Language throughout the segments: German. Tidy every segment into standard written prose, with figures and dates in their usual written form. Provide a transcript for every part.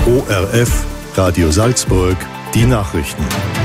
ORF Radio Salzburg, die Nachrichten.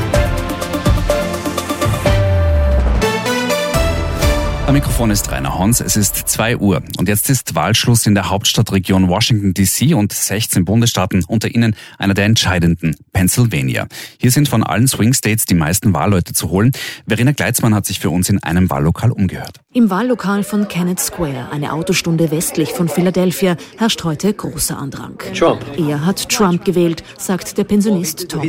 Am Mikrofon ist Rainer Hons. Es ist 2 Uhr und jetzt ist Wahlschluss in der Hauptstadtregion Washington D.C. und 16 Bundesstaaten, unter ihnen einer der entscheidenden, Pennsylvania. Hier sind von allen Swing States die meisten Wahlleute zu holen. Verena Gleitzmann hat sich für uns in einem Wahllokal umgehört. Im Wahllokal von Kennett Square, eine Autostunde westlich von Philadelphia, herrscht heute großer Andrang. Trump. Er hat Trump gewählt, sagt der Pensionist Tom.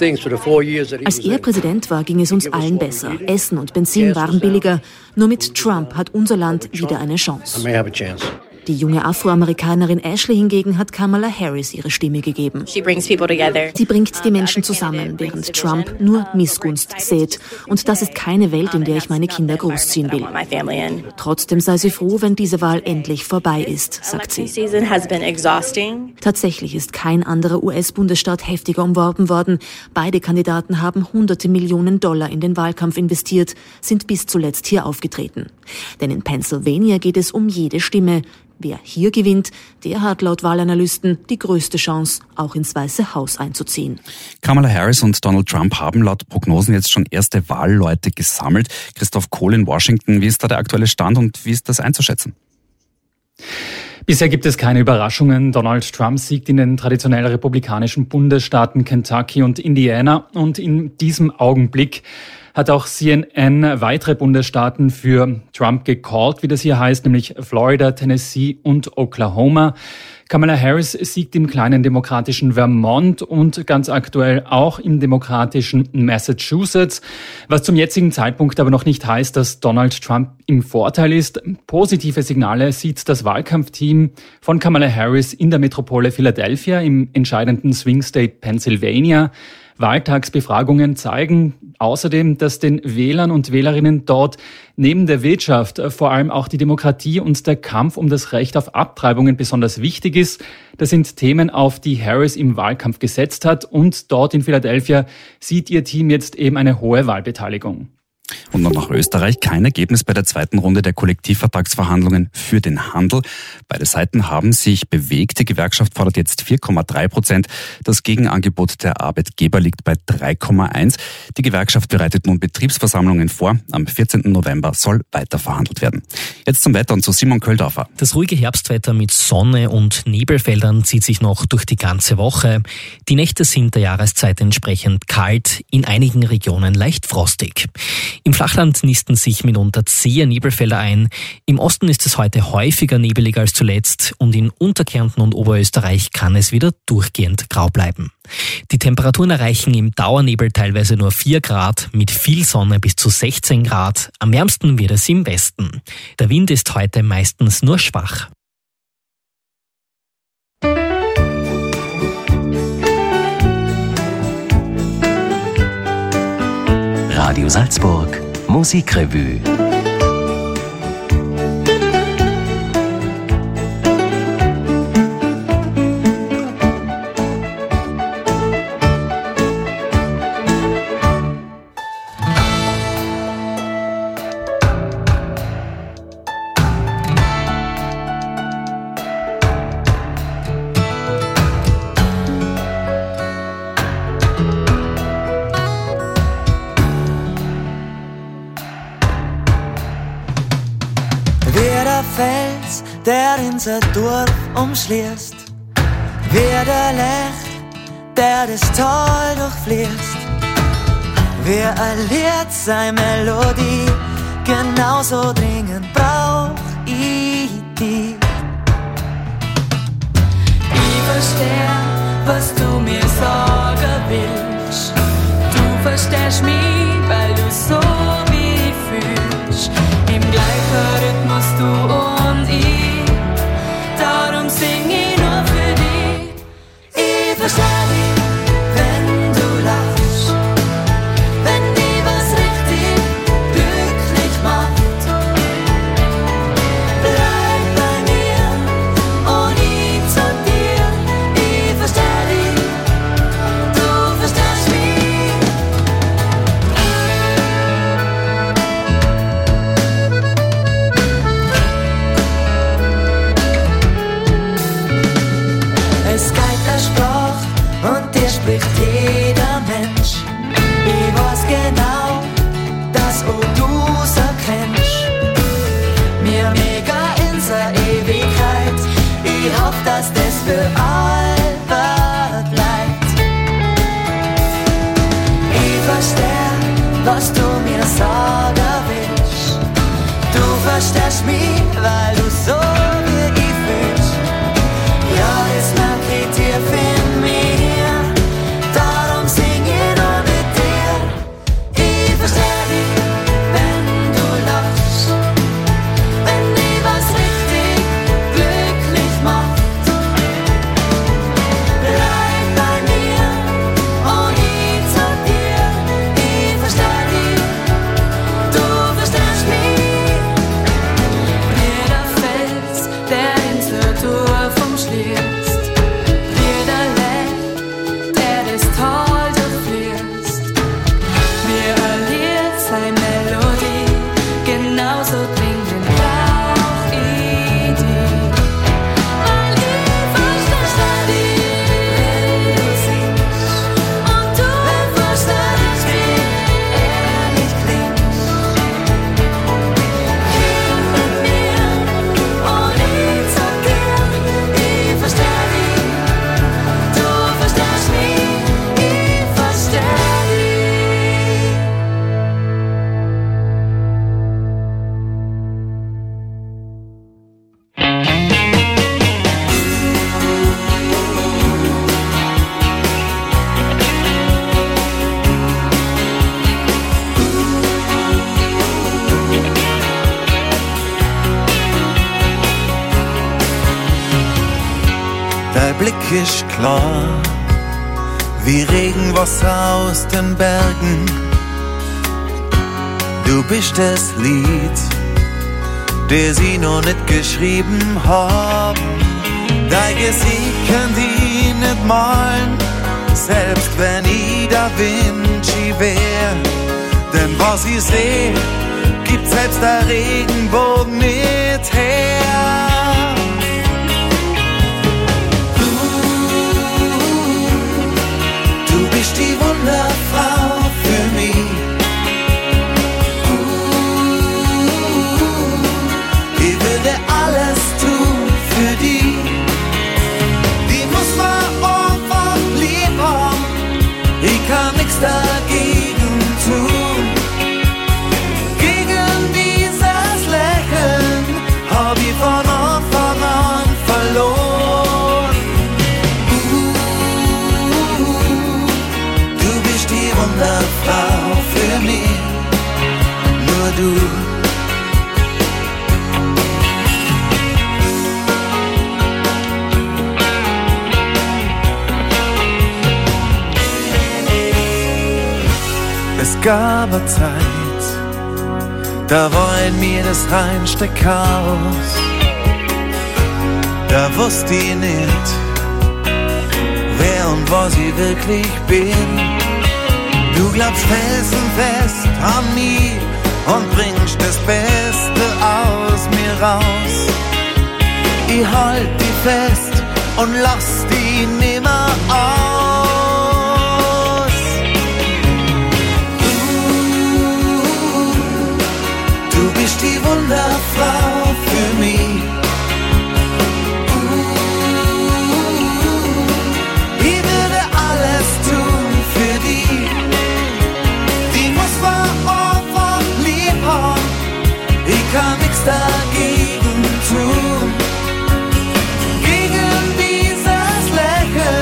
Als er Präsident war, ging es uns allen besser. Essen und Benzin waren billiger. Nur mit Trump hat unser Land wieder eine Chance. Die junge Afroamerikanerin Ashley hingegen hat Kamala Harris ihre Stimme gegeben. Sie bringt die Menschen zusammen, während Trump nur Missgunst sät. Und das ist keine Welt, in der ich meine Kinder großziehen will. Trotzdem sei sie froh, wenn diese Wahl endlich vorbei ist, sagt sie. Tatsächlich ist kein anderer US-Bundesstaat heftiger umworben worden. Beide Kandidaten haben hunderte Millionen Dollar in den Wahlkampf investiert, sind bis zuletzt hier aufgetreten. Denn in Pennsylvania geht es um jede Stimme. Wer hier gewinnt, der hat laut Wahlanalysten die größte Chance, auch ins Weiße Haus einzuziehen. Kamala Harris und Donald Trump haben laut Prognosen jetzt schon erste Wahlleute gesammelt. Christoph Kohl in Washington, wie ist da der aktuelle Stand und wie ist das einzuschätzen? Bisher gibt es keine Überraschungen. Donald Trump siegt in den traditionell republikanischen Bundesstaaten Kentucky und Indiana. Und in diesem Augenblick hat auch CNN weitere Bundesstaaten für Trump gecallt, wie das hier heißt, nämlich Florida, Tennessee und Oklahoma. Kamala Harris siegt im kleinen demokratischen Vermont und ganz aktuell auch im demokratischen Massachusetts, was zum jetzigen Zeitpunkt aber noch nicht heißt, dass Donald Trump im Vorteil ist. Positive Signale sieht das Wahlkampfteam von Kamala Harris in der Metropole Philadelphia im entscheidenden Swing State Pennsylvania. Wahltagsbefragungen zeigen außerdem, dass den Wählern und Wählerinnen dort neben der Wirtschaft vor allem auch die Demokratie und der Kampf um das Recht auf Abtreibungen besonders wichtig ist. Das sind Themen, auf die Harris im Wahlkampf gesetzt hat, und dort in Philadelphia sieht ihr Team jetzt eben eine hohe Wahlbeteiligung. Und noch nach Österreich. Kein Ergebnis bei der zweiten Runde der Kollektivvertragsverhandlungen für den Handel. Beide Seiten haben sich bewegt. Die Gewerkschaft fordert jetzt 4,3%. Das Gegenangebot der Arbeitgeber liegt bei 3,1%. Die Gewerkschaft bereitet nun Betriebsversammlungen vor. Am 14. November soll weiter verhandelt werden. Jetzt zum Wetter und zu Simon Köldorfer. Das ruhige Herbstwetter mit Sonne und Nebelfeldern zieht sich noch durch die ganze Woche. Die Nächte sind der Jahreszeit entsprechend kalt, in einigen Regionen leicht frostig. Im Flachland nisten sich mitunter zähe Nebelfelder ein. Im Osten ist es heute häufiger nebelig als zuletzt und in Unterkärnten und Oberösterreich kann es wieder durchgehend grau bleiben. Die Temperaturen erreichen im Dauernebel teilweise nur 4 Grad, mit viel Sonne bis zu 16 Grad. Am wärmsten wird es im Westen. Der Wind ist heute meistens nur schwach. Radio Salzburg Musikrevue. Wer der Fels, der unser Dorf umschließt, wer der Lech, der das Tal durchfließt, wer ein Lied, seine Melodie, genauso dringend brauch ich die. Ich versteh, was du mir sagen willst, du verstehst mich, weil du so wie fühlst. Im gleichen Rhythmus du und ich, darum sing ich nur für dich. Ich versteh dich, wenn du lachst, wenn dich was richtig glücklich macht. Bleib bei mir und ich zu dir. Ich versteh dich, du verstehst mich. Es geht eine Sprache, spricht jeder Mensch. Ich weiß genau, dass auch du so kennst. Mir mega in der Ewigkeit. Ich hoffe, dass das für allzeit bleibt. Ich versteh, was du mir sagen willst. Du verstehst mich, weil du so wie ich fühlst. Ja, jetzt merk ich tief in mir, darum sing ich nur mit dir. Ich versteh dich, wenn du lachst, wenn dich was richtig glücklich macht. Bleib bei mir und ich zu dir. Ich versteh dich, du verstehst mich. Wie der Fels, der ins Natur umschließt, wie der Lech, der das Tal durchfließt. Wie ein Lied, sein Melodie, genauso dringend brauch ich dich. Weil ich versteh dich, wenn du singst, und du verstehst mich, ehrlich klingst. Geh mit mir und ich sag dir, ich versteh dich, du verstehst mich, ich versteh dich. Dein Blick ist klar, wie Regenwasser aus den Bergen. Du bist das Lied, das ich noch nicht geschrieben hab. Dein Gesicht kann ich nicht malen, selbst wenn ich Da Vinci wär. Denn was ich seh, gibt selbst der Regenbogen nicht her. Du bist die Wunderfrau für mich. Ich würde alles tun für die. Die muss man einfach lieb haben. Ich kann nichts dagegen tun. Gegen dieses Lächeln hab ich von Anfang an verloren. Du bist die Wunderfrau für mich, nur du. Es gab eine Zeit, da war in mir das reinste Chaos. Da wusste ich nicht, wer und was ich wirklich bin. Du glaubst felsenfest an mich und bringst das Beste aus mir raus. Ich halt dich fest und lass dich nimmer aus. Du bist die Wunderfrau für mich. Ich würde alles tun für dich. Die muss man einfach lieb haben. Ich kann nichts dagegen tun. Gegen dieses Lächeln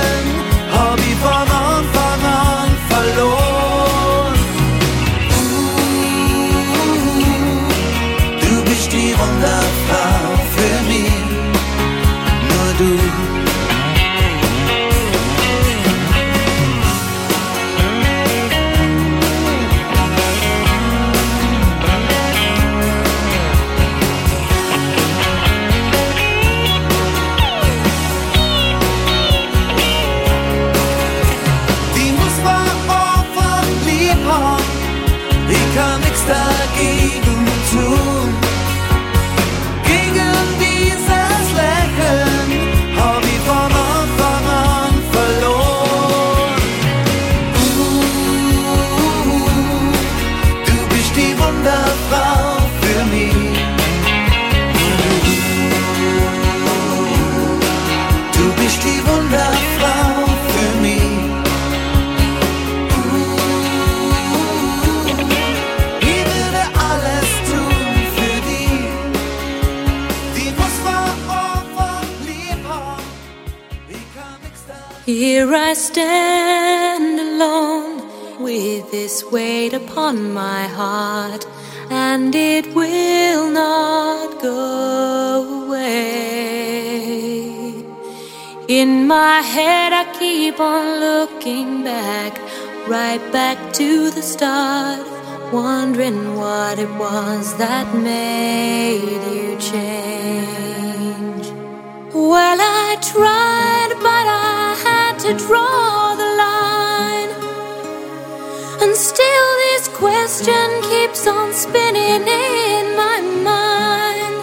Here I stand alone with this weight upon my heart, and it will not go away. In my head I keep on looking back, right back to the start, wondering what it was that made you change. Well, I tried, but I had to draw the line, and still this question keeps on spinning in my mind.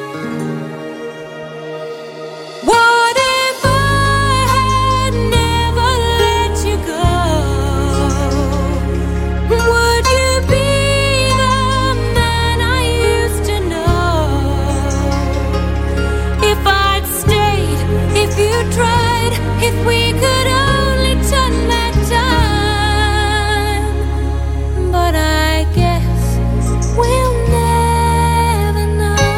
What if I had never let you go? Would you be the man I used to know? If I'd stayed, if you tried, if we could only turn back time. But I guess we'll never know.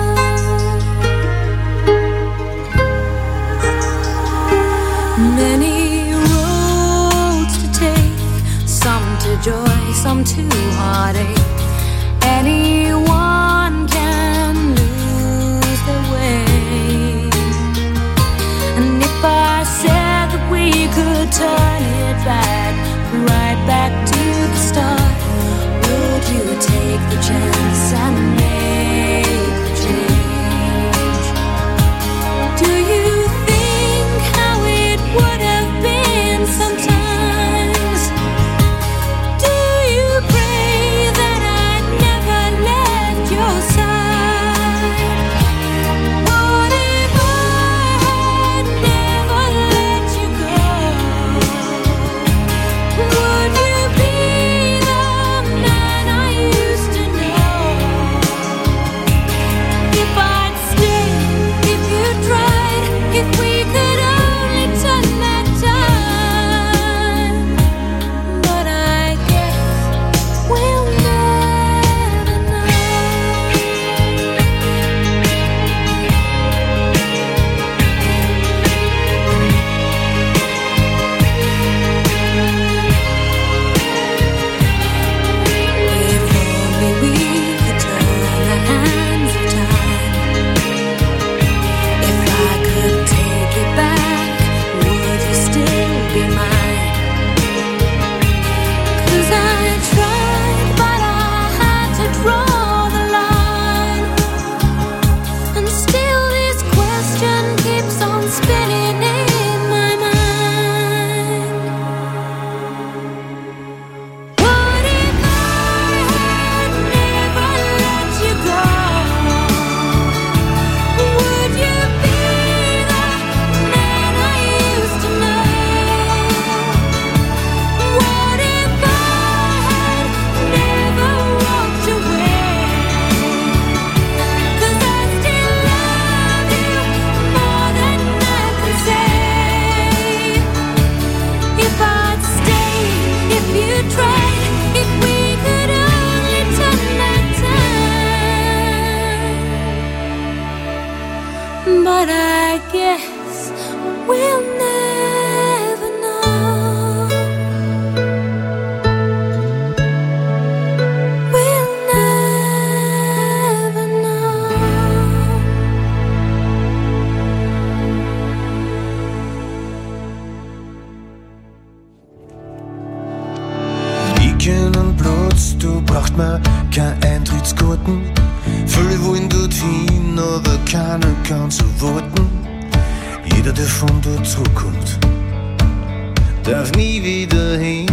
Many roads to take, some to joy, some to heartache. Anyone can lose their way. And if I said that we could turn it back, right back to the start, would you take the chance and make the change? Do you think how it would have been sometimes? Do you pray that I'd never left your side? What if I had never let you go? Would you be the man I used to know? If I'd stayed, if you tried, if we could only turn back time. But I guess we'll never know. If only we could turn the hands of time. If I could take it back, would you still be mine? 'Cause I tried, but I had to draw the line, and still this question keeps on spinning in my mind. What if I had never let you go? Would you be the man I used to know? What if I had never walked away? 'Cause I still love you more than I can say. If I'd stayed, if you tried, if we could only turn back time. But I guess we'll never know. We'll never know. Ich kenn einen Platz, da braucht man keine Eintrittskarten. Viele wollen dorthin, aber keiner kann so warten. Jeder, der von dort zurückkommt, darf nie wieder hin.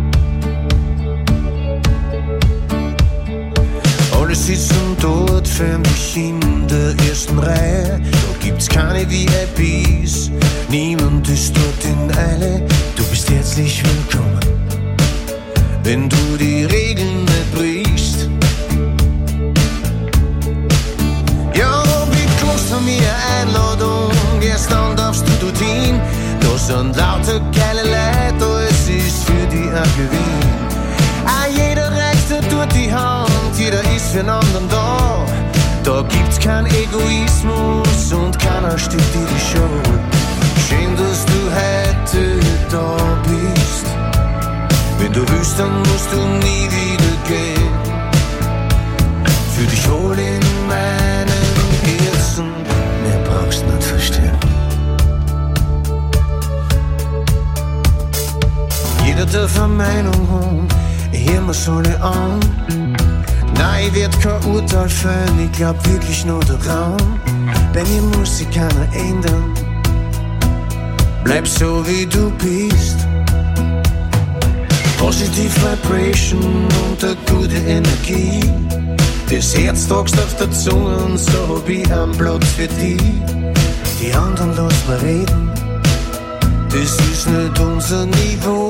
Alle sitzen dort förmlich in der ersten Reihe. Da gibt's keine VIPs, niemand ist dort in Eile. Du bist herzlich willkommen, wenn du die Regeln nicht brichst. Ja, bekommst von mir eine Einladung, erst dann darfst du dorthin. Da sind lauter geile Leute, es ist für die ein Gewinn. Jeder reicht dir dort die Hand, jeder ist für einen anderen da. Da gibt's keinen Egoismus und keiner steht dir die Show. Schön, dass du heute da bist. Wenn du willst, dann musst du nie wieder gehen. Für dich hol in meinem Herzen, mehr brauchst nicht verstehen. Jeder darf eine Meinung haben, hören wir's alle an. Nein, ich werd kein Urteil fällen, ich glaub wirklich nur daran. Bei mir muss sich keiner ändern. Bleib so wie du bist. Positive Vibration und eine gute Energie. Das Herz tragst auf der Zunge und so hab ich einen Platz für dich. Die anderen lass mal reden, das ist nicht unser Niveau.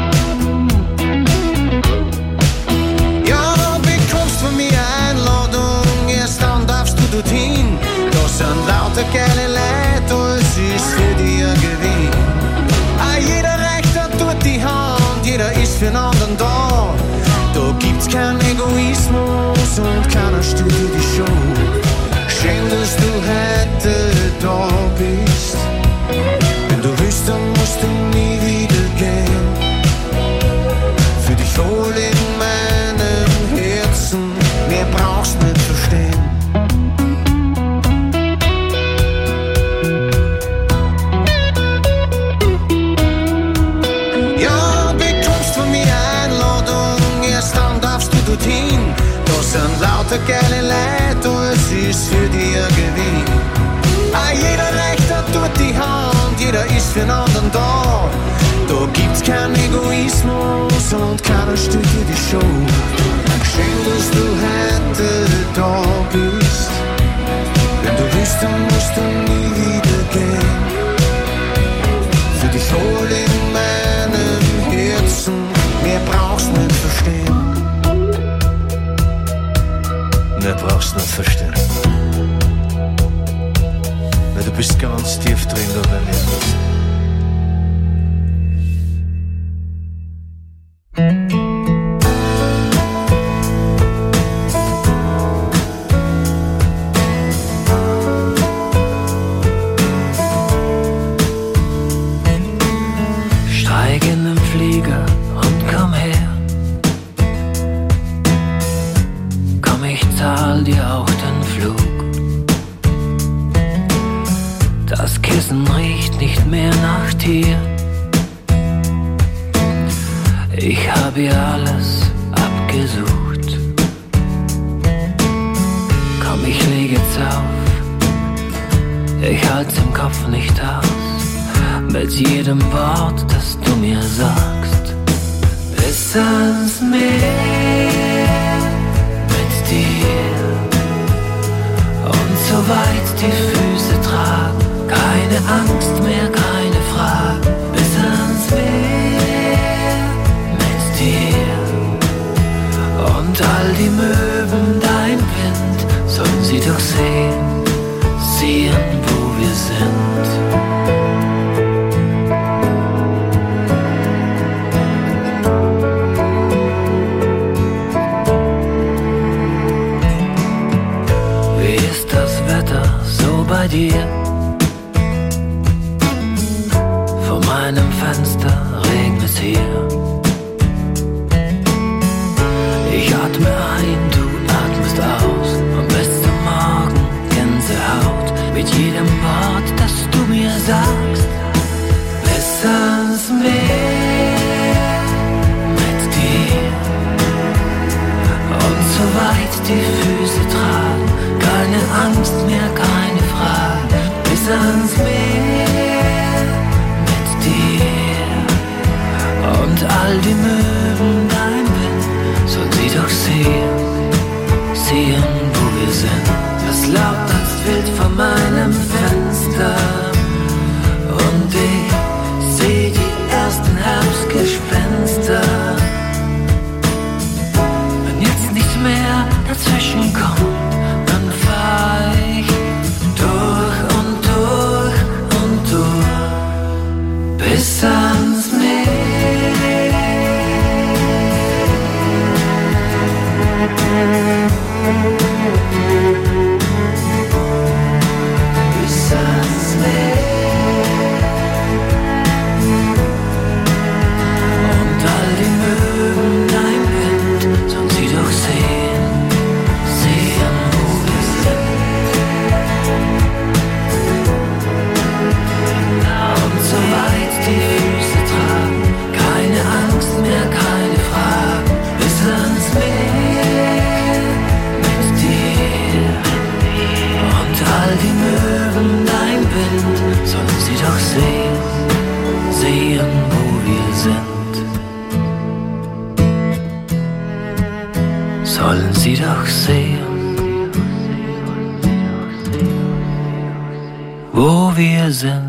Ja, bekommst von mir eine Einladung, erst dann darfst du dorthin. Da sind lauter geile Leute, alles ist für dich ein Gewinn. Jeder reicht da dort die Hand, jeder ist für den anderen da. Da gibt's keinen Egoismus und keiner stört dir die Show. Schön, dass du heute da bist. Wenn du willst, dann musst du nie wieder gehen. Für dich hol in meinem Herzen, mehr brauchst nicht verstehen. Da sind lauter geile Leute, alles ist für dich ein Gewinn. Jeder reicht da dort die Hand, jeder ist für den anderen da. Da gibt's keinen Egoismus und keiner stört dir die Show. Schön, dass du heute da bist. Wenn du willst, dann musst du nie wieder gehen. Für dich hol in meinem Herzen, mehr brauchst nicht verstehen. Mehr brauchst nicht verstehen. Weil du bist ganz tief drin da bei mir. Steig in den Flieger und komm her. Ich zahl dir auch den Flug. Das Kissen riecht nicht mehr nach Tier. Ich hab hier alles abgesucht. Komm, ich leg jetzt auf. Ich halt's im Kopf nicht aus. Mit jedem Wort, das du mir sagst, bis ans Meer mit dir. Und so weit die Füße tragen, keine Angst mehr, keine Fragen, bis ans Meer mit dir. Und all die Möwen, dein Wind, sollen sie doch sehen, wo wir sind. Bei dir, vor meinem Fenster regnet es hier. Ich atme ein, du atmest aus, und bis zum Morgen Gänsehaut, mit jedem Wort, das du mir sagst, bis ans Meer mit dir. Und so weit die Füße tragen, keine Angst mehr, keine Frage, bis ans Meer mit dir. Und all die Möwen, dein Wind, sollen sie doch sehen, wo wir sind. Das Laub tanzt wild vor meinem Fenster und ich seh die ersten Herbstgespenster. Wenn jetzt nichts mehr dazwischen kommt, dann fahr ich durch und durch und durch bis ans Meer. Bis ans Meer. sehen, wo wir sind. Sollen sie doch sehen, wo wir sind.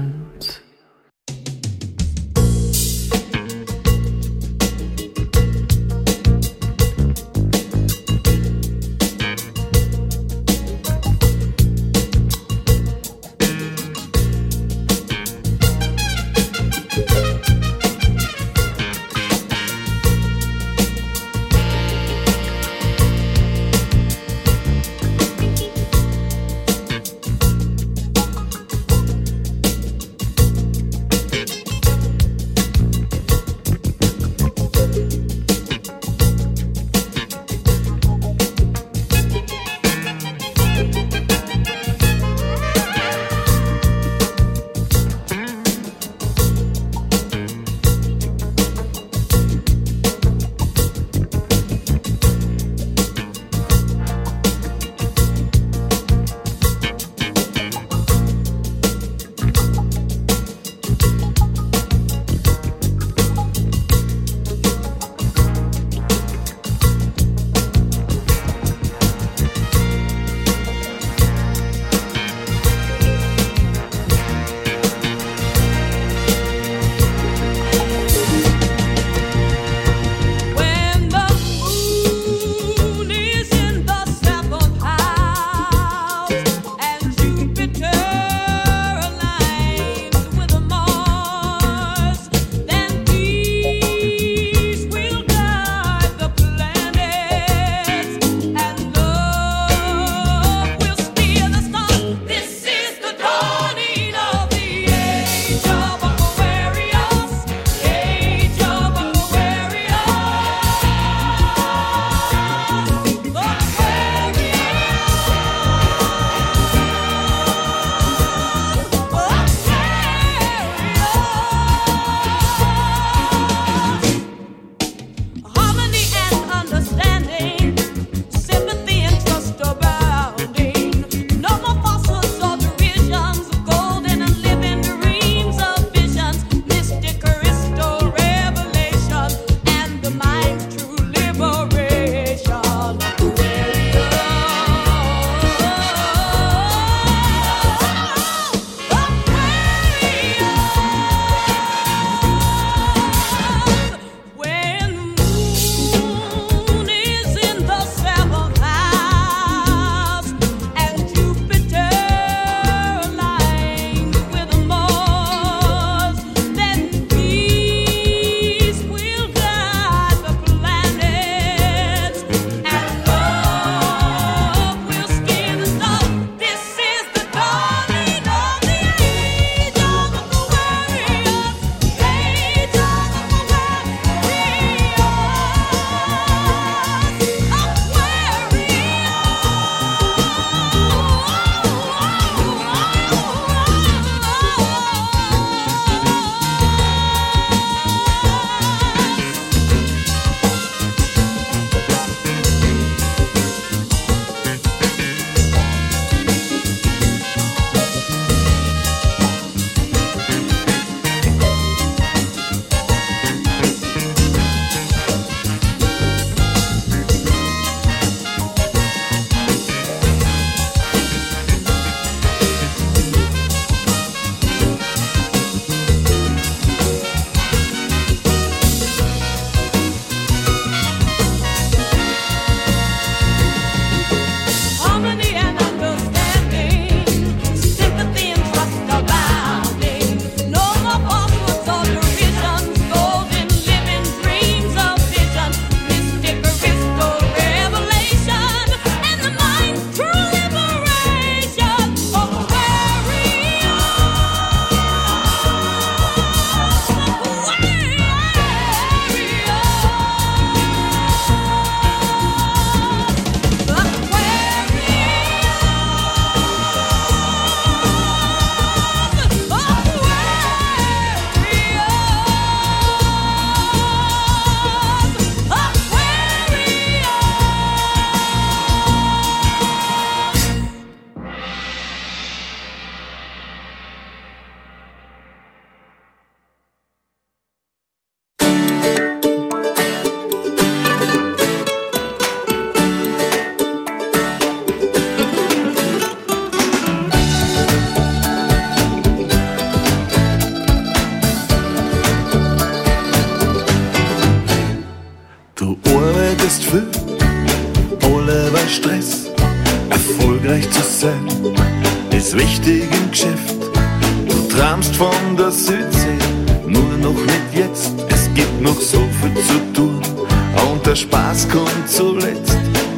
arbeitest viel, alle bei Stress. Erfolgreich zu sein, ist wichtig im Geschäft. Du träumst von der Südsee, nur noch nicht jetzt. Es gibt noch so viel zu tun und der Spaß kommt zuletzt.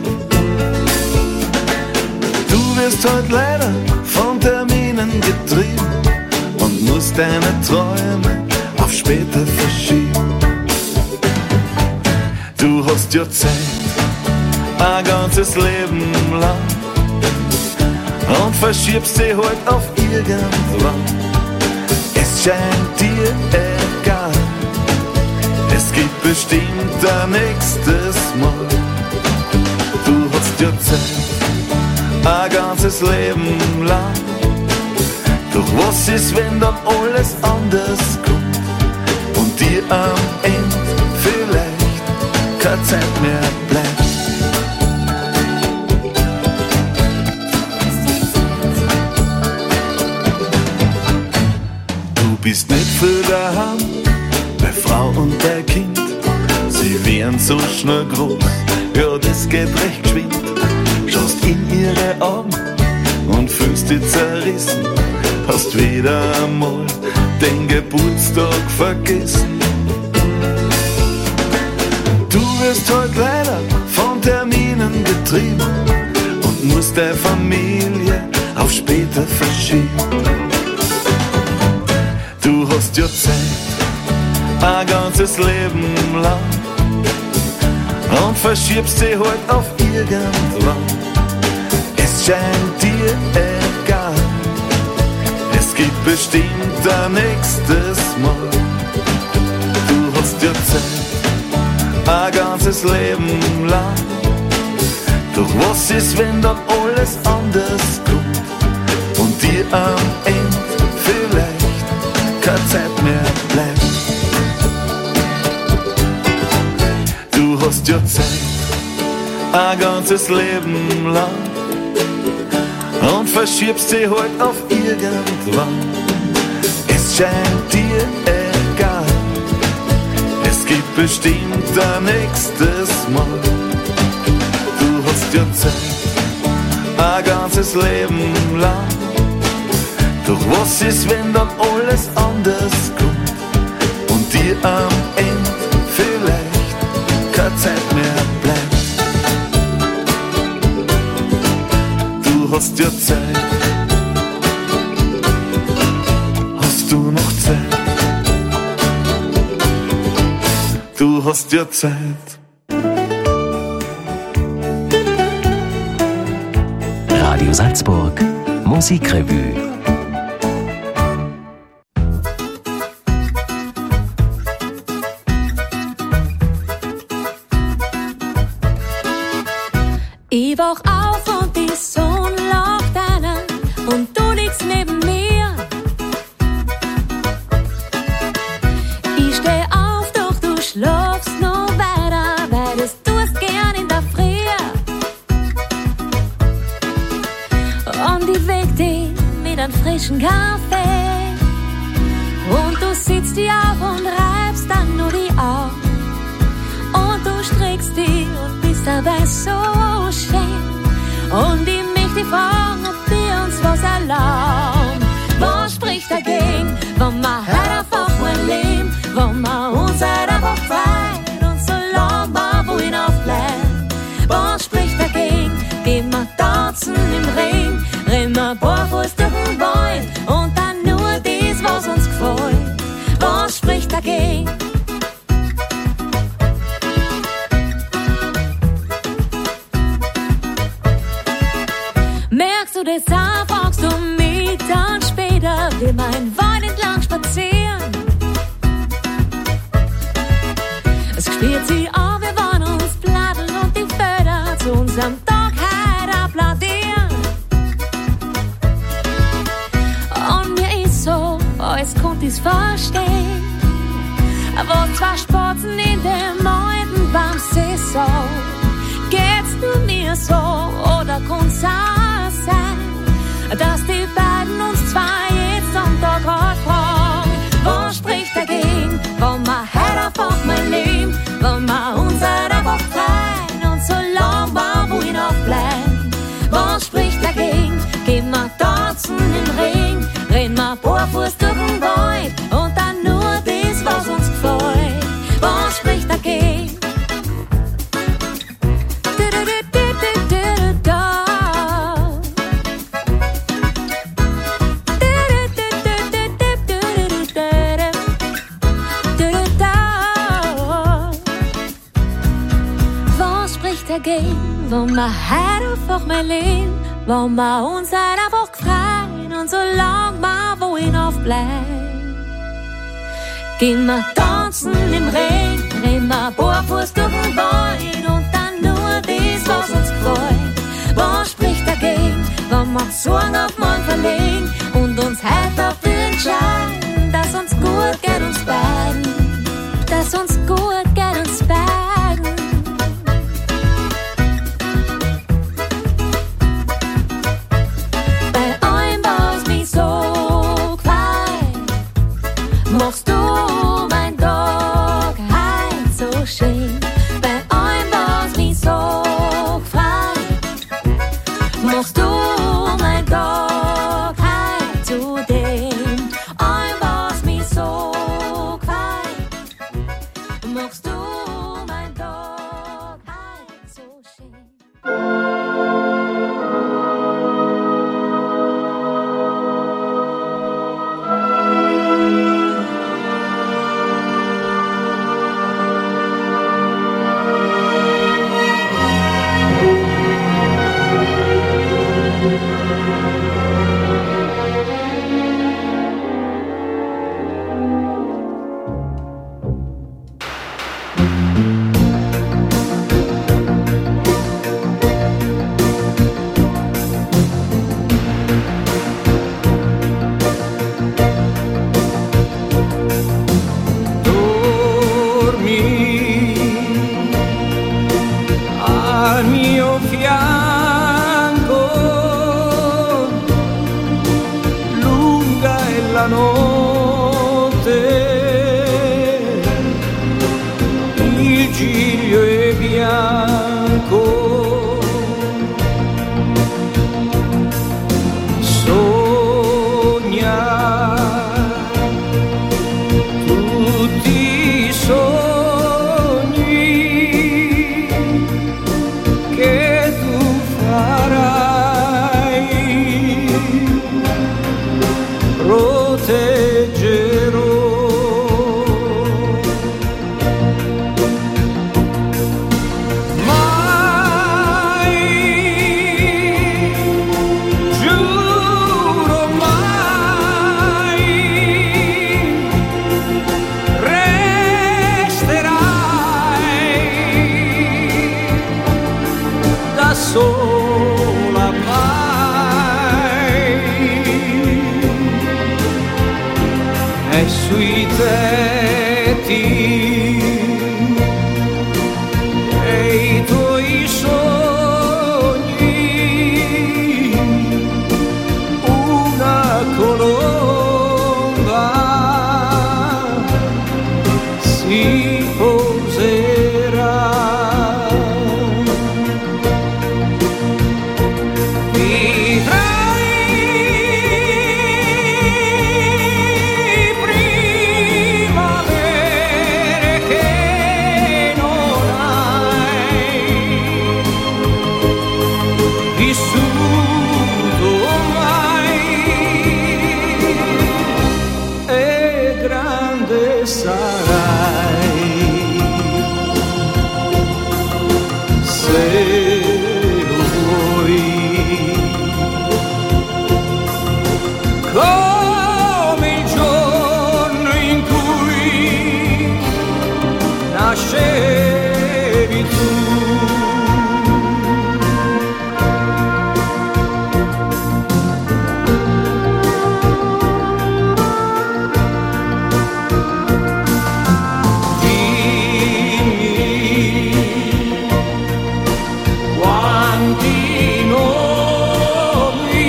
Du wirst heute leider von Terminen getrieben und musst deine Träume auf später verschieben. Du hast ja Zeit, ein ganzes Leben lang, und verschiebst sie halt auf irgendwann. Es scheint dir egal, es gibt bestimmt ein nächstes Mal. Du hast ja Zeit, ein ganzes Leben lang. Doch was ist, wenn dann alles anders kommt und dir am Ende vielleicht keine Zeit mehr bleibt? Du bist nicht für daheim, bei Frau und der Kind. Sie wären so schnell groß, ja das geht recht geschwind. Schaust in ihre Augen und fühlst dich zerrissen. Hast wieder einmal den Geburtstag vergessen. Du wirst heute leider von Terminen getrieben und musst deine Familie auf später verschieben. Du hast ja Zeit, ein ganzes Leben lang, und verschiebst sie halt auf irgendwann. Es scheint dir egal, es gibt bestimmt ein nächstes Mal. Du hast ja Zeit, ein ganzes Leben lang. Doch was ist, wenn dann alles anders kommt und dir am Ende vielleicht keine Zeit mehr bleibt? Du hast ja Zeit, ein ganzes Leben lang, und verschiebst sie halt auf irgendwann. Es scheint dir egal, es gibt bestimmt ein nächstes Mal. Du hast ja Zeit, ein ganzes Leben lang. Doch was ist, wenn dann alles anders kommt und dir am Ende vielleicht keine Zeit mehr bleibt? Du hast ja Zeit, hast du noch Zeit? Du hast ja Zeit. Radio Salzburg, Musikrevue. Ich wach auf und die Sonne lacht einen und du liegst neben mir. Ich steh auf, doch du schlafst noch weiter, weil das tust gern in der Früh. Und ich weck dich mit einem frischen Kaffee und du sitzt dir auf und reibst dann nur die Augen und du streckst dich und bist dabei so schön. Und ich möchte dich fragen, ob wir uns was erlauben. Was spricht dagegen, wenn wir heute einfach mal leben, wenn wir uns heute einfach freuen und so lang wir wohin aufbleiben? Was spricht dagegen, gehen wir tanzen im Regen, rennen wir barfuß durch den Wald und dann nur das, was uns gefällt? Was spricht dagegen? Merkst du das auch, fragst du mich dann später, wir meinen Wald entlang spazieren. Es spielt sie auf, wir wollen uns platteln und die Felder zu unserem Tag heute applaudieren. Und mir ist so, als konnte ich's verstehen, wo zwei Spatzen in dem alten Baumsaison. Geht's nur mir so, oder kann's auch sein, dass die beiden uns zwei jetzt am Tag halt fragen? Was spricht dagegen, wenn wir heute einfach mal leben, wenn wir uns halt einfach freuen weitergehen, wollen wir heute einfach mehr leben, wollen wir uns halt einfach freuen und solange wir wohin aufbleiben. Gehen wir tanzen im Regen, drehen wir barfuß durch den Wald und dann nur das, was uns gefällt. Was spricht dagegen, wenn wir Sorgen auf morgen verlegen und uns heute dafür entscheiden, dass uns gut geht, uns beiden, dass uns gut geht, uns beiden. Bei allem, was mich so gefällt, machst du mein Tag heut so schön. Bei allem, was mich so gefällt, machst du mein Tag heut zu dem. Allem, was mich so gefällt, machst du mein Tag heut so schön. Al mio fianco, lunga è la notte, il giglio è bianco, sogna tutti i sogni che tu farai, proteggerò. Mai, giuro mai, resterai da sola mai, e sui tetti e i tuoi sogni una colomba si poserà. Primavere che non hai vissuto mai, e grande sarai se lo vuoi. Come il giorno in cui nascevi tu. Dimmi quanti nomi,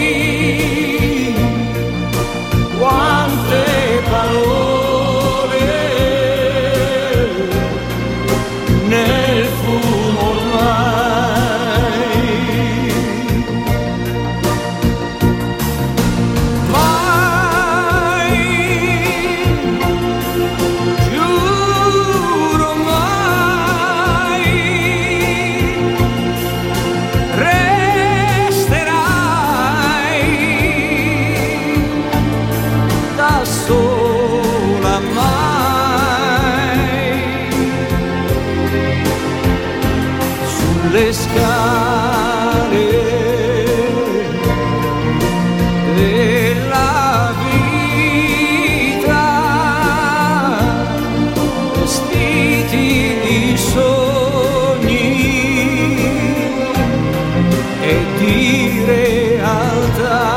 quante parole le scale della vita, vestiti di sogni e di realtà.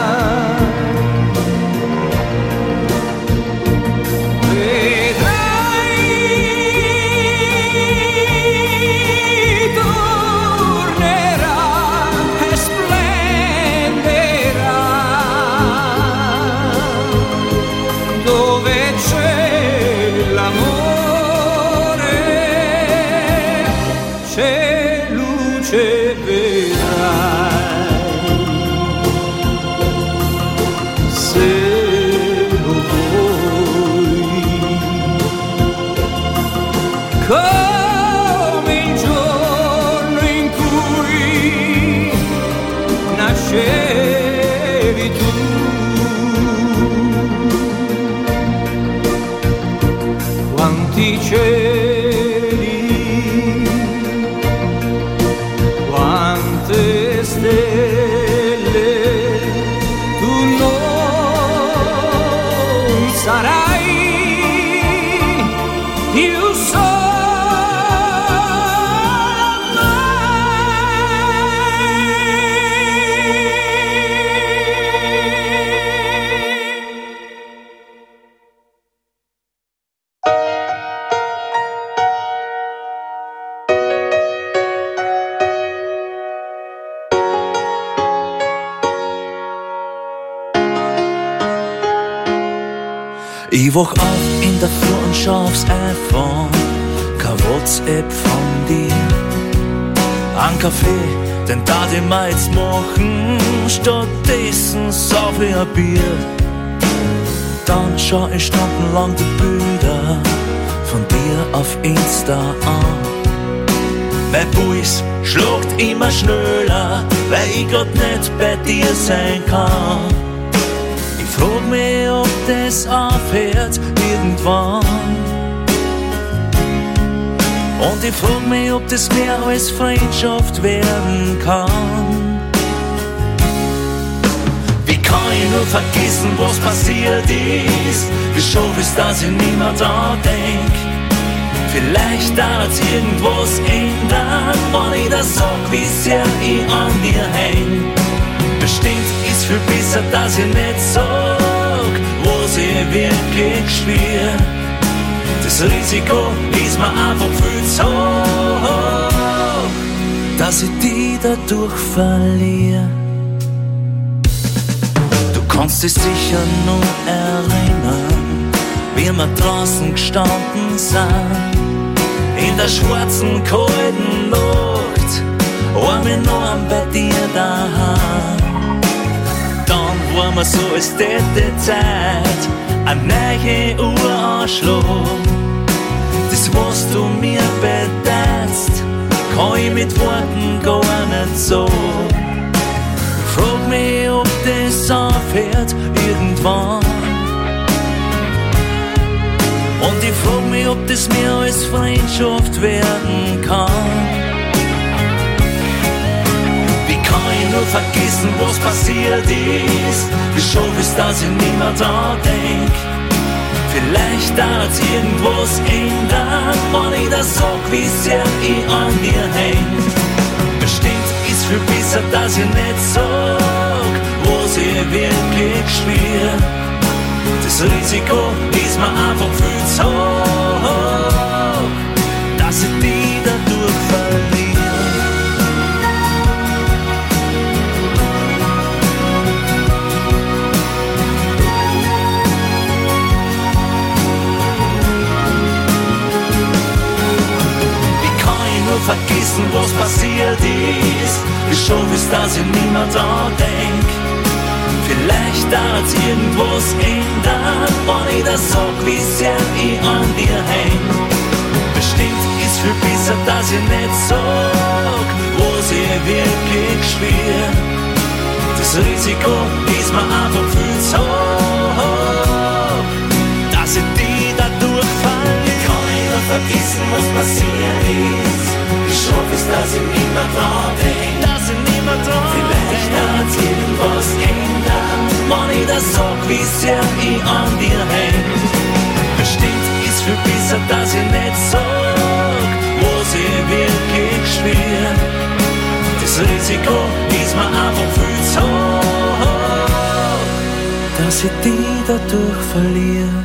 Come il giorno in cui nascevi tu, quanti cieli, quante stelle, tu non sarai più solo. Ich wach auf in der Früh und schau aufs iPhone, kein WhatsApp von dir. Ein Kaffee, den darf ich mir jetzt machen, stattdessen sauf ich ein Bier. Dann schau ich stundenlang die Bilder von dir auf Insta an. Mein Puls schlägt immer schneller, weil ich grad nicht bei dir sein kann. Ich frag mich, ob das aufhört irgendwann. Und ich frag mich, ob das mehr als Freundschaft werden kann. Wie kann ich nur vergessen, was passiert ist? Wie schaff ich's, dass ich nimmer dran denk? Vielleicht darf's irgendwas ändern, wenn ich das sag, wie sehr ich an dir häng. Bestimmt ist viel besser, dass ich nicht sag, was ich wirklich spür. Das Risiko ist mir einfach viel zu hoch, dass ich dich dadurch verliere. Du kannst dich sicher nur erinnern, wie wir draußen gestanden sind, in der schwarzen, kalten Nacht, Arm in Arm bei dir daheim. Dann war mir so, es hätte Zeit, eine neue Uhr anschlag. Das, was du mir bedeutst, kann ich mit Worten gar nicht so. Frag mich, ob das aufhört irgendwann. Und ich frag mich, ob das mehr als Freundschaft werden kann. Wie kann ich nur vergessen, was passiert ist? Wie schaff ich's, dass ich nimmer dran denk? Vielleicht darf's irgendwas ändern, wenn ich das sag, wie sehr ich an dir häng. Bestimmt ist viel besser, dass ich nicht sag, was ich wirklich spür. Das Risiko ist mir einfach viel zu hoch, dass ich dich dadurch verliere. Wie kann ich nur vergessen, was passiert ist? Wie schaff ich's, dass ich nimmer dran denk? Vielleicht darf's irgendwas ändern, wenn ich das sag, wie sehr ich an dir häng. Bestimmt ist viel besser, dass ich nicht sag, was ich wirklich spür. Das Risiko ist mir einfach viel zu hoch, dass ich dich dadurch verliere. Kann ich nur vergessen, was passiert ist? Ich hoffe es, dass ich nicht mehr dran denk. Vielleicht wird's irgendwas ändern, wenn ich das sag, wie sehr ich an dir häng. Bestimmt ist viel besser, dass ich nicht sag, was ich wirklich spür. Das Risiko ist mir einfach viel zu hoch, dass ich dich dadurch verliere.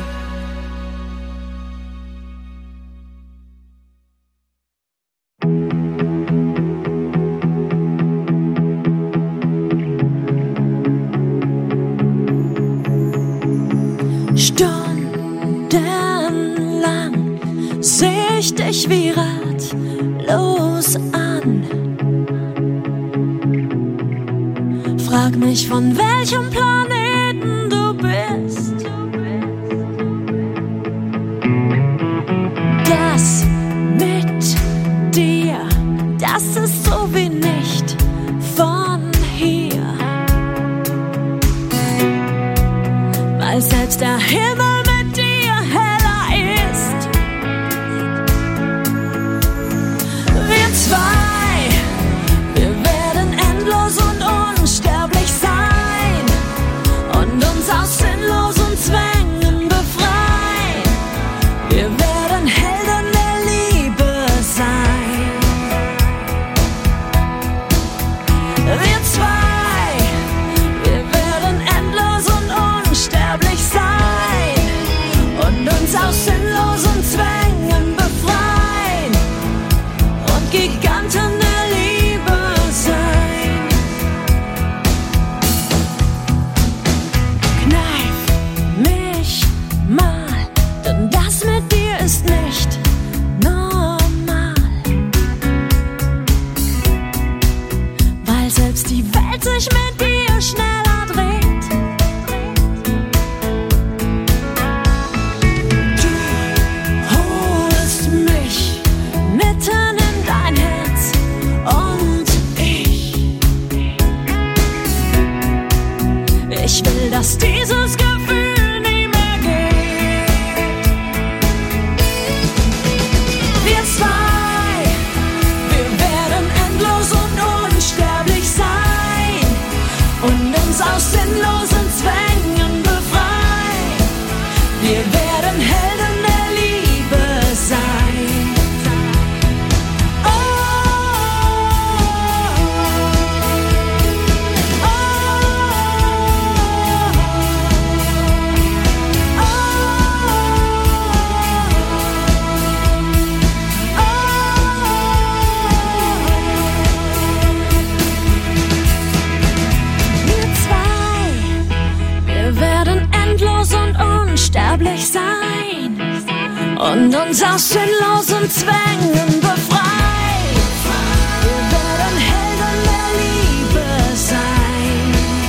Stundenlang seh ich dich wie ratlos an. Frag mich, von welchem Planeten du bist. Das mit dir, das ist so wie nicht von hier. Weil selbst der Himmel mit dir heller ist. Wir zwei, wir werden endlos und unsterblich sein und uns aus sinnlosen Zwängen befreien. Wir werden Helden der Liebe sein. Wir zwei, wir werden endlos und unsterblich sein und uns aus sinnlosen Zwängen befreien und Giganten der Liebe sein. Kneif mich mal, denn das mit dir ist nicht normal. Weil selbst die Welt sich mit dir schneller dreht. Du holst mich mitten in dein Herz und ich will, dass dieses Gefühl nie mehr geht. Wir zwei, wir werden endlos und unsterblich sein und uns aus sinnlosen Zwängen befreien. Wir werden Helden der Liebe sein. Oh, wir zwei, wir werden endlos und unsterblich sein und uns aus sinnlosen Zwängen befreien. Wir werden Helden der Liebe sein.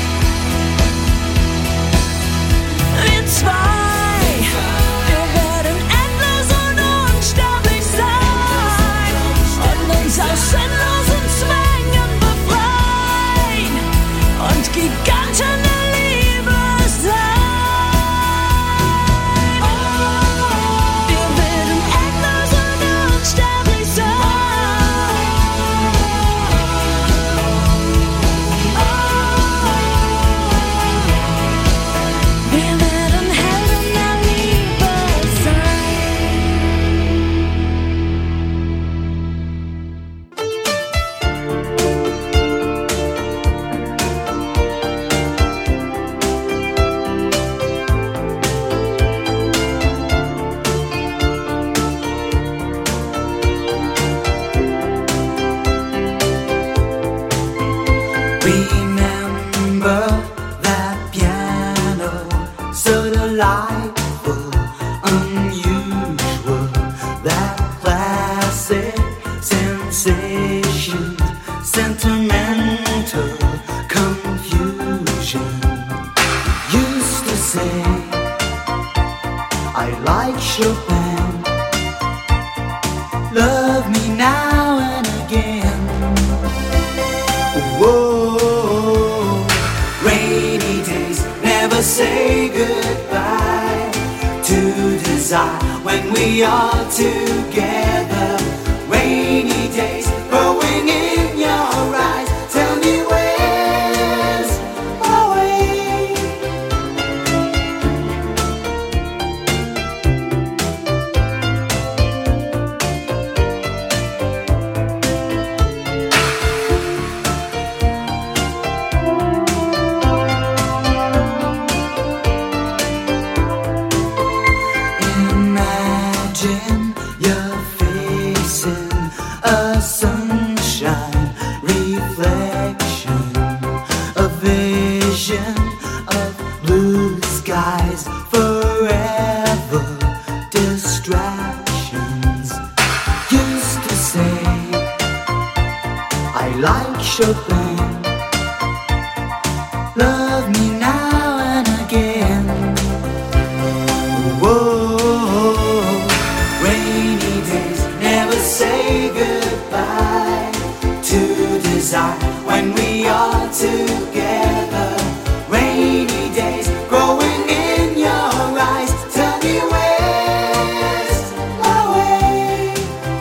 Wir zwei, wir werden endlos und unsterblich sein und uns aus sinnlosen Zwängen befreien und Giganten der Liebe sein. Wir werden endlos und unsterblich sein. Wir werden Helden der Liebe sein. Remember that piano, so delightful, unusual, that classic sensation, sentimental confusion. Used to say I like Chopin, love me now and again. Whoa, rainy days never say goodbye to desire when we are together. Rainy days like Chopin. Love me now and again. Whoa, rainy days never say goodbye to desire when we are together. Rainy days growing in your eyes. Tell me where's my way.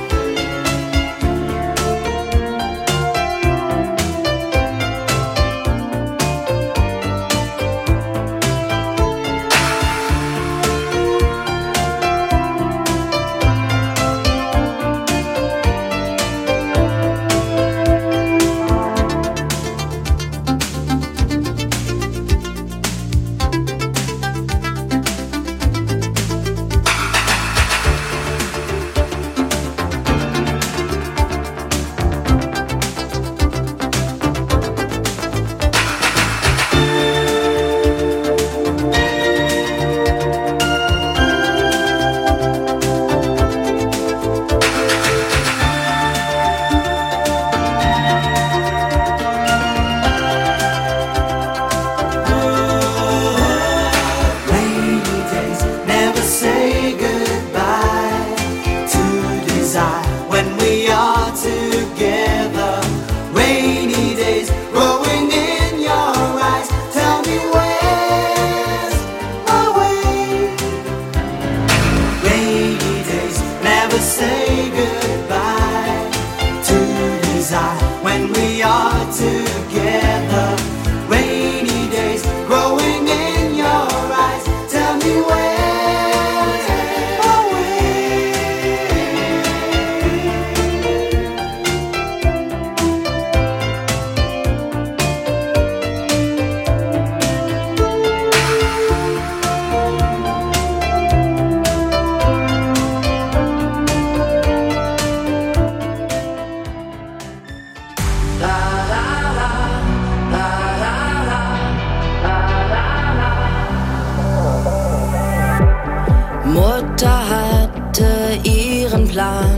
Mutter hatte ihren Plan,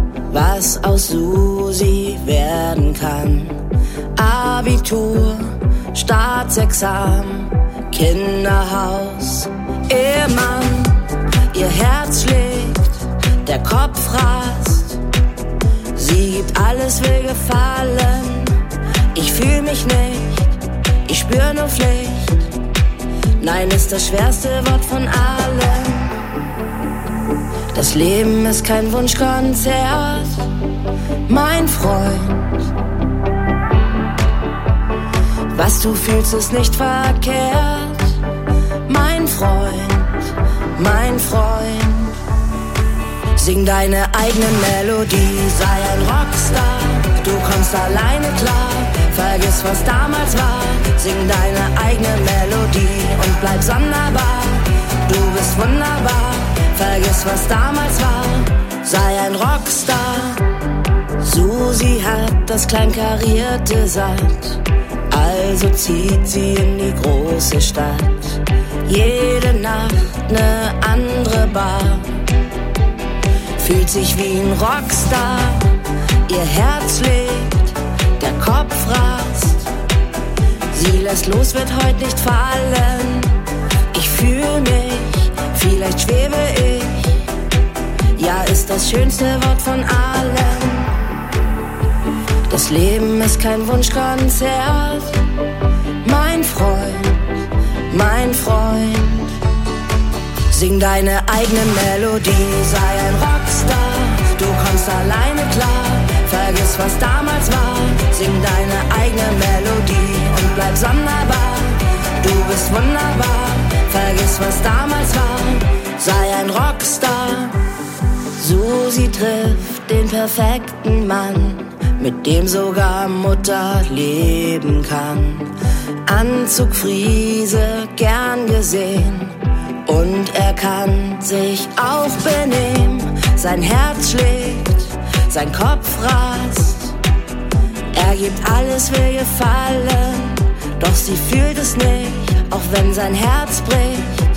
was aus Susi werden kann. Abitur, Staatsexamen, Kinderhaus, Ehemann, ihr Herz schlägt, der Kopf rast. Sie gibt alles, will gefallen, ich fühl mich nicht, ich spür nur Pflicht. Nein ist das schwerste Wort von allen. Das Leben ist kein Wunschkonzert, mein Freund. Was du fühlst, ist nicht verkehrt, mein Freund, mein Freund. Sing deine eigene Melodie, sei ein Rockstar, du kommst alleine klar. Vergiss, was damals war, sing deine eigene Melodie und bleib sonderbar. Du bist wunderbar, vergiss, was damals war, sei ein Rockstar. Susi hat das Kleinkarierte satt, also zieht sie in die große Stadt. Jede Nacht ne andere Bar, fühlt sich wie ein Rockstar. Ihr Herz schlägt, der Kopf rast. Sie lässt los, wird heute nicht fallen. Ich fühl mich, vielleicht schwebe ich. Ja, ist das schönste Wort von allen. Das Leben ist kein Wunschkonzert, mein Freund, mein Freund. Sing deine eigene Melodie, sei ein Rockstar, du kommst alleine klar. Vergiss, was damals war, sing deine eigene Melodie und bleib sonderbar. Du bist wunderbar, vergiss, was damals war, sei ein Rockstar. Susi trifft den perfekten Mann, mit dem sogar Mutter leben kann. Anzug, Friese, gern gesehen, und er kann sich auch benehmen. Sein Herz schlägt, sein Kopf rast. Er gibt alles, will gefallen, doch sie fühlt es nicht, auch wenn sein Herz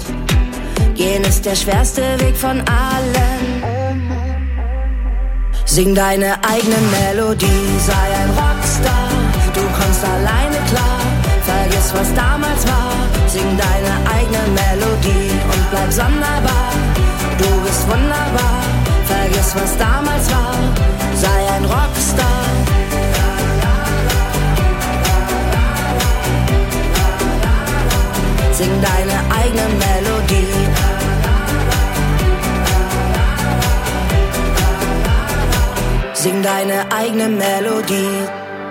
bricht. Gehen ist der schwerste Weg von allen. Sing deine eigene Melodie, sei ein Rockstar, du kommst alleine klar. Vergiss, was damals war, sing deine eigene Melodie und bleib sonderbar. Du bist wunderbar, vergiss, was damals war, sei ein Rockstar. Sing deine eigene Melodie. Sing deine eigene Melodie.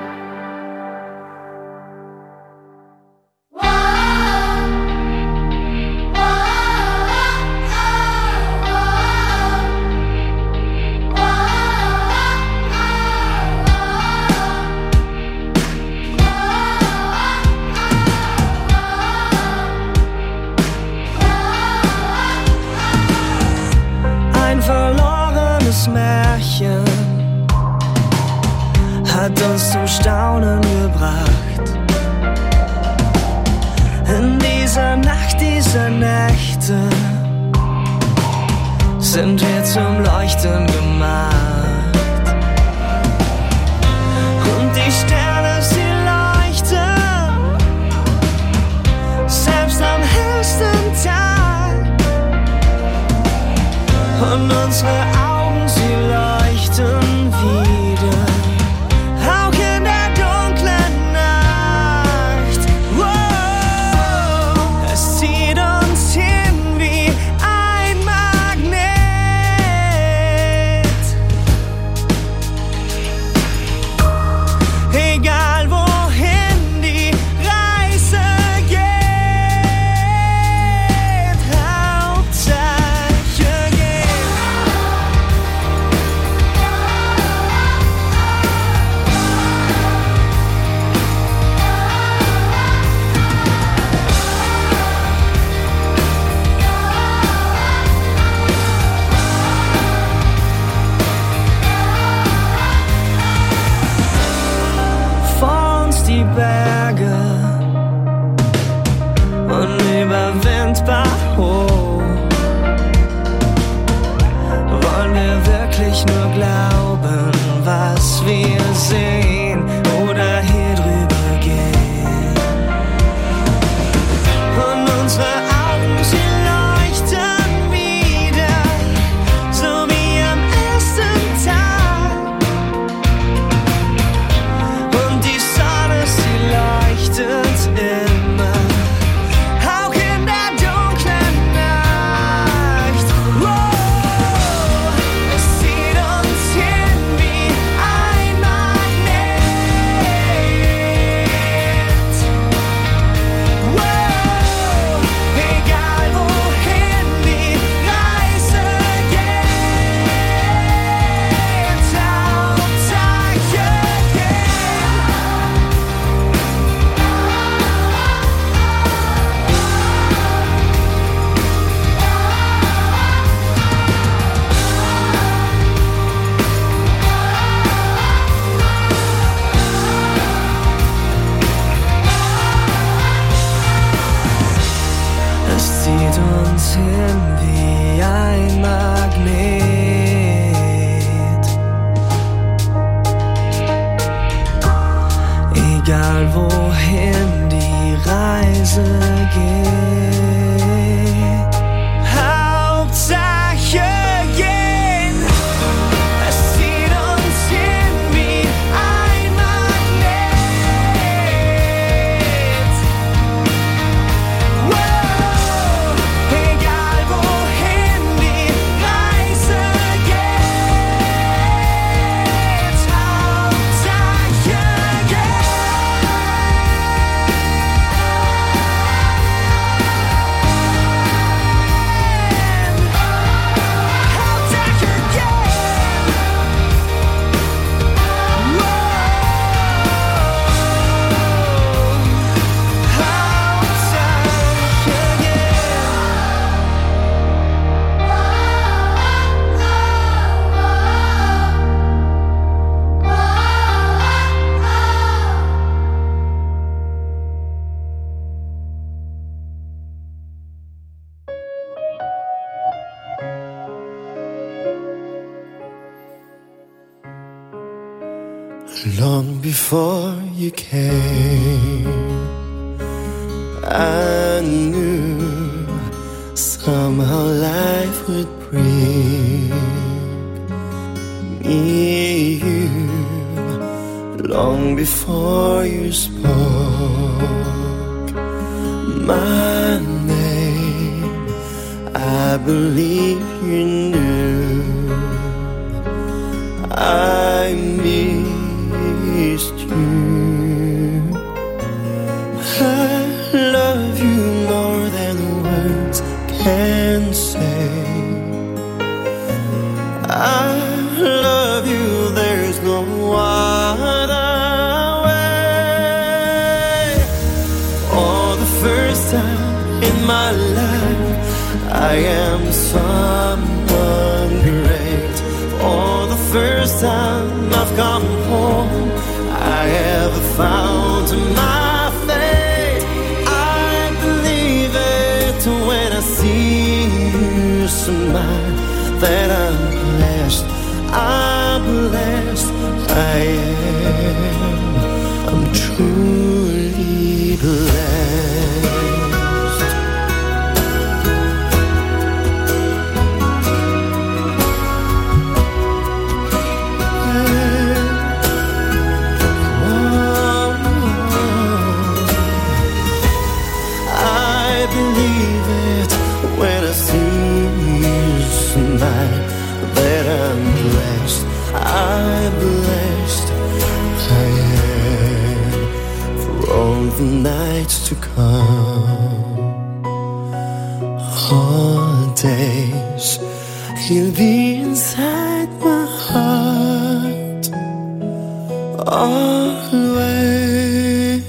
Ein verlorenes Märchen hat uns zum Staunen gebracht. In dieser Nacht, dieser Nächte sind wir zum Leuchten gemacht. Und die Sterne, sie leuchten, selbst am hellsten Tag. Und unsere Augen, sie leuchten wieder. Auch in der dunklen Nacht. Wow. Es zieht uns hin wie ein Magnet. Egal wohin die Reise geht, Hauptsache geht. Vor uns die Berge, unüberwindbar hoch. Wollen wir wirklich nur glauben, was wir sehen oder hier drüber gehen? Und unsere Augen, sie leuchten wieder, so wie am ersten Tag. Und die Sonne, sie leuchtet immer, auch in der dunklen Nacht. Wow. Es zieht uns hin Long before you came, I knew somehow life would bring me you. Long before you spoke my name, I believe you knew I missed you. I love you more than words can say. I love you, there's no other way. For the first time in my life, I am someone great. For the first time I've come home, I have found my fate. I believe it when I see you smile, that I'm blessed, I am, I'm truly blessed. I believe it when I see you smile, that I'm blessed, I'm blessed, I am, for all the nights to come. All days you'll be inside my heart, always.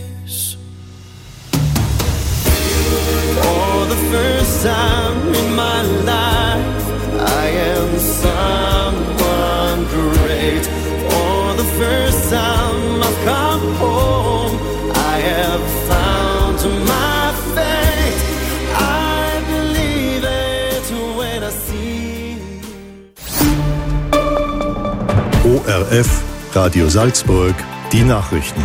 For the first time in my life, I am someone great. For the first time I've come home, I have found my fate. I believe it when I see you. ORF, Radio Salzburg, die Nachrichten.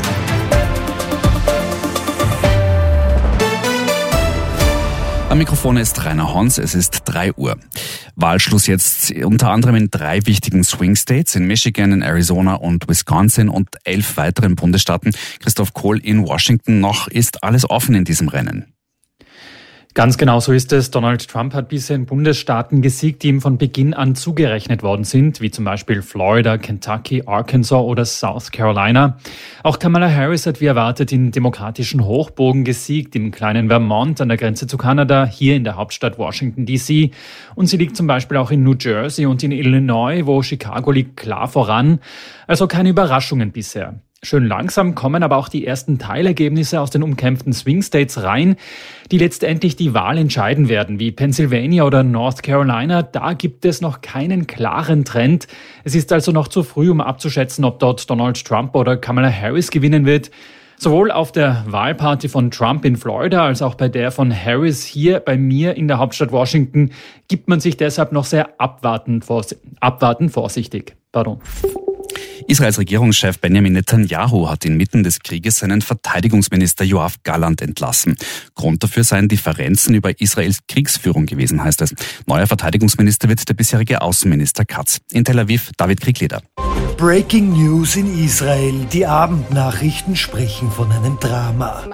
Am Mikrofon ist Rainer Hons, es ist 3 Uhr. Wahlschluss jetzt unter anderem in 3 wichtigen Swing States, in Michigan, in Arizona und Wisconsin und 11 weiteren Bundesstaaten. Christoph Kohl in Washington, noch ist alles offen in diesem Rennen. Ganz genau so ist es. Donald Trump hat bisher in Bundesstaaten gesiegt, die ihm von Beginn an zugerechnet worden sind, wie zum Beispiel Florida, Kentucky, Arkansas oder South Carolina. Auch Kamala Harris hat wie erwartet in demokratischen Hochburgen gesiegt, im kleinen Vermont an der Grenze zu Kanada, hier in der Hauptstadt Washington D.C. Und sie liegt zum Beispiel auch in New Jersey und in Illinois, wo Chicago liegt, klar voran. Also keine Überraschungen bisher. Schön langsam kommen aber auch die ersten Teilergebnisse aus den umkämpften Swing States rein, die letztendlich die Wahl entscheiden werden, wie Pennsylvania oder North Carolina. Da gibt es noch keinen klaren Trend. Es ist also noch zu früh, um abzuschätzen, ob dort Donald Trump oder Kamala Harris gewinnen wird. Sowohl auf der Wahlparty von Trump in Florida als auch bei der von Harris hier bei mir in der Hauptstadt Washington gibt man sich deshalb noch sehr abwartend vorsichtig. Israels Regierungschef Benjamin Netanyahu hat inmitten des Krieges seinen Verteidigungsminister Yoav Gallant entlassen. Grund dafür seien Differenzen über Israels Kriegsführung gewesen, heißt es. Neuer Verteidigungsminister wird der bisherige Außenminister Katz. In Tel Aviv David Kriegleder. Breaking News in Israel. Die Abendnachrichten sprechen von einem Drama.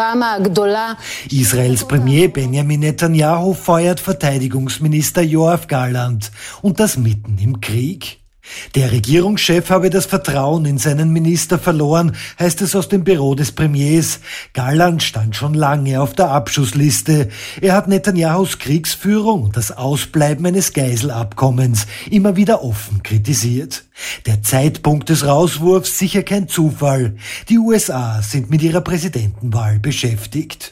Israels Premier Benjamin Netanyahu feuert Verteidigungsminister Yoav Gallant. Und das mitten im Krieg. Der Regierungschef habe das Vertrauen in seinen Minister verloren, heißt es aus dem Büro des Premiers. Gallant stand schon lange auf der Abschussliste. Er hat Netanyahus Kriegsführung und das Ausbleiben eines Geiselabkommens immer wieder offen kritisiert. Der Zeitpunkt des Rauswurfs sicher kein Zufall. Die USA sind mit ihrer Präsidentenwahl beschäftigt.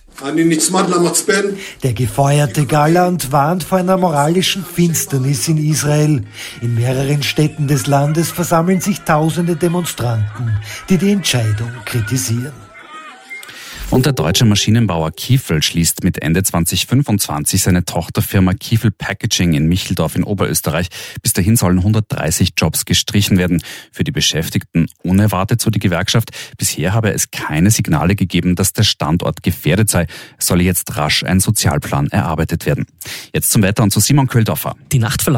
Der gefeuerte Gallant warnt vor einer moralischen Finsternis in Israel. In mehreren Städten des Landes versammeln sich tausende Demonstranten, die die Entscheidung kritisieren. Und der deutsche Maschinenbauer Kiefel schließt mit Ende 2025 seine Tochterfirma Kiefel Packaging in Micheldorf in Oberösterreich. Bis dahin sollen 130 Jobs gestrichen werden. Für die Beschäftigten unerwartet, so die Gewerkschaft. Bisher habe es keine Signale gegeben, dass der Standort gefährdet sei. Es solle jetzt rasch ein Sozialplan erarbeitet werden. Jetzt zum Wetter und zu Simon Köhldorfer. Die Nacht